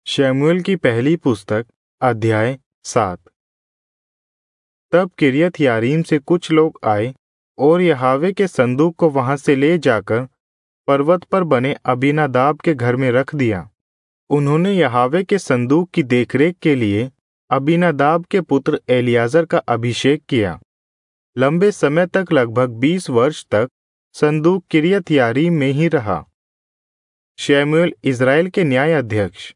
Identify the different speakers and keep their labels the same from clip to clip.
Speaker 1: शमूएल की पहली पुस्तक अध्याय 7। तब किर्यत यारीम से कुछ लोग आए और यहोवा के संदूक को वहां से ले जाकर पर्वत पर बने अबीनादाब के घर में रख दिया। उन्होंने यहोवा के संदूक की देखरेख के लिए अबीनादाब के पुत्र एलियाजर का अभिषेक किया। लंबे समय तक लगभग 20 वर्ष तक संदूक किर्यत यारीम में ही रहा। शमूएल इज़राइल के न्याय अध्यक्ष।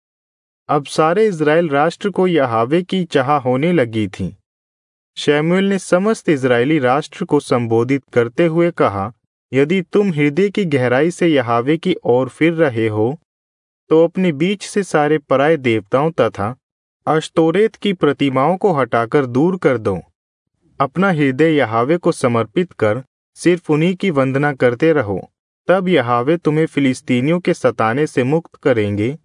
Speaker 1: अब सारे इज़राइल राष्ट्र को यहोवा की चाह होने लगी थी। शमूएल ने समस्त इज़राइली राष्ट्र को संबोधित करते हुए कहा, यदि तुम हृदय की गहराई से यहोवा की ओर फिर रहे हो, तो अपने बीच से सारे पराये देवताओं तथा अश्तोरेत की प्रतिमाओं को हटाकर दूर कर दो। अपना हृदय यहोवा को समर्पित कर सिर्फ उन्हीं की वंदना करते रहो। तब यहोवा तुम्हें फिलिस्तीनियों के सताने से मुक्त करेंगे।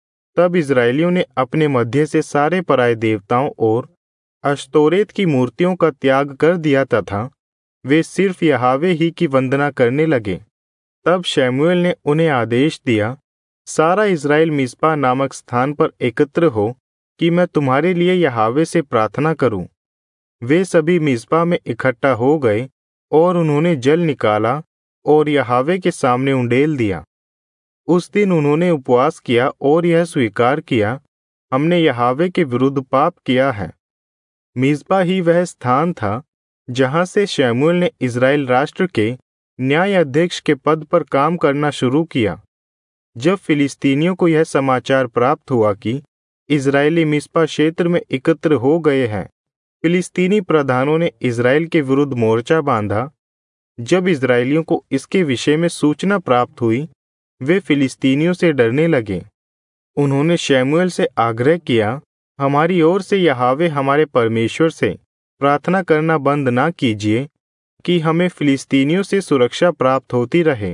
Speaker 1: तब इज़राइलियों ने अपने मध्य से सारे पराये देवताओं और अश्तोरेत की मूर्तियों का त्याग कर दिया तथा वे सिर्फ यहोवा ही की वंदना करने लगे। तब शमूएल ने उन्हें आदेश दिया, सारा इज़राइल मिस्पा नामक स्थान पर एकत्र हो कि मैं तुम्हारे लिए यहोवा से प्रार्थना करूं। वे सभी मिस्पा में इकट्ठा हो गए और उन्होंने जल निकाला और यहोवा के सामने उंडेल दिया। उस दिन उन्होंने उपवास किया और यह स्वीकार किया, हमने यहोवा के विरुद्ध पाप किया है। मिस्पा ही वह स्थान था जहां से शमूएल ने इज़राइल राष्ट्र के न्याय अध्यक्ष के पद पर काम करना शुरू किया। जब फिलिस्तीनियों को यह समाचार प्राप्त हुआ कि इज़राइली मिस्पा क्षेत्र में एकत्र हो गए हैं, फिलिस्तीनी प्रधानों ने इज़राइल के विरुद्ध मोर्चा बांधा। जब इज़राइलियों को इसके विषय में सूचना प्राप्त हुई, वे फिलिस्तीनियों से डरने लगे। उन्होंने शमूएल से आग्रह किया, हमारी ओर से यहोवा हमारे परमेश्वर से प्रार्थना करना बंद ना कीजिए कि हमें फिलिस्तीनियों से सुरक्षा प्राप्त होती रहे।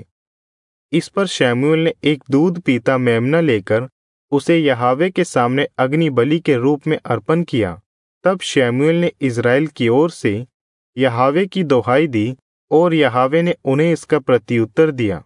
Speaker 1: इस पर शमूएल ने एक दूध पीता मेमना लेकर उसे यहोवा के सामने अग्नि बलि के रूप में अर्पण किया। तब शमूएल ने इज़राइल की ओर से यहोवा की दुहाई दी और यहोवा ने उन्हें इसका प्रत्युत्तर दिया।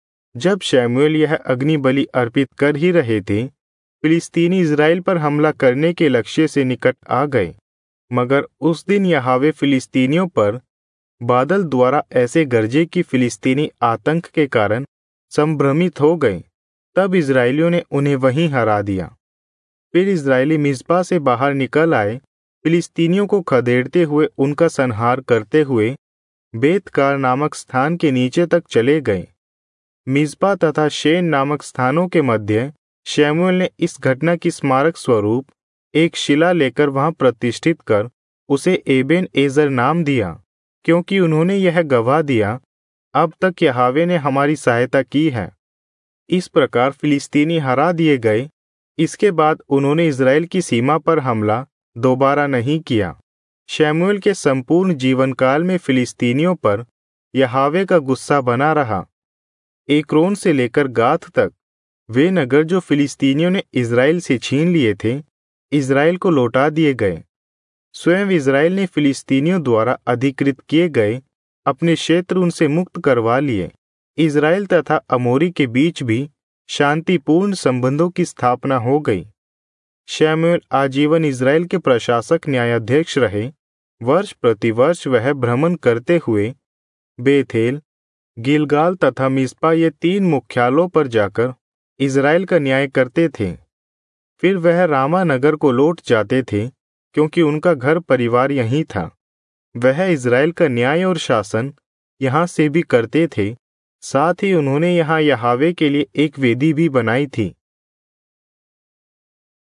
Speaker 1: जब शमूएल यह अग्नि बलि अर्पित कर ही रहे थे, फिलिस्तीनी इज़राइल पर हमला करने के लक्ष्य से निकट आ गए। मगर उस दिन यहोवा फिलिस्तीनियों पर बादल द्वारा ऐसे गरजे कि फिलिस्तीनी आतंक के कारण संभ्रमित हो गए। तब इज़राइलियों ने उन्हें वहीं हरा दिया। फिर इज़राइली मिस्पा से बाहर निकल आए, फिलिस्तीनियों को खदेड़ते हुए उनका संहार करते हुए बेतकार नामक स्थान के नीचे तक चले गए। मिस्पा तथा शेन नामक स्थानों के मध्य शमूएल ने इस घटना की स्मारक स्वरूप एक शिला लेकर वहां प्रतिष्ठित कर उसे एबेन एजर नाम दिया, क्योंकि उन्होंने यह गवाह दिया, अब तक यहोवा ने हमारी सहायता की है। इस प्रकार फिलिस्तीनी हरा दिए गए। इसके बाद उन्होंने इज़राइल की सीमा पर हमला दोबारा नहीं किया। शमूएल के संपूर्ण जीवनकाल में फिलिस्तीनियों पर यहोवा का गुस्सा बना रहा। एक्रोन से लेकर गाथ तक वे नगर जो फिलिस्तीनियों ने इज़राइल से छीन लिए थे, इज़राइल को लौटा दिए गए। स्वयं इज़राइल ने फिलिस्तीनियों द्वारा अधिकृत किए गए अपने क्षेत्र उनसे मुक्त करवा लिए। इज़राइल तथा अमोरी के बीच भी शांतिपूर्ण संबंधों की स्थापना हो गई। शमूएल आजीवन इज़राइल के प्रशासक न्यायाध्यक्ष रहे। वर्ष प्रतिवर्ष वह भ्रमण करते हुए बेथेल, गिलगाल तथा मिस्पा ये 3 मुख्यालयों पर जाकर इज़राइल का न्याय करते थे। फिर वह रामा नगर को लौट जाते थे, क्योंकि उनका घर परिवार यहीं था। वह इज़राइल का न्याय और शासन यहाँ से भी करते थे। साथ ही उन्होंने यहाँ यहोवा के लिए एक वेदी भी बनाई थी।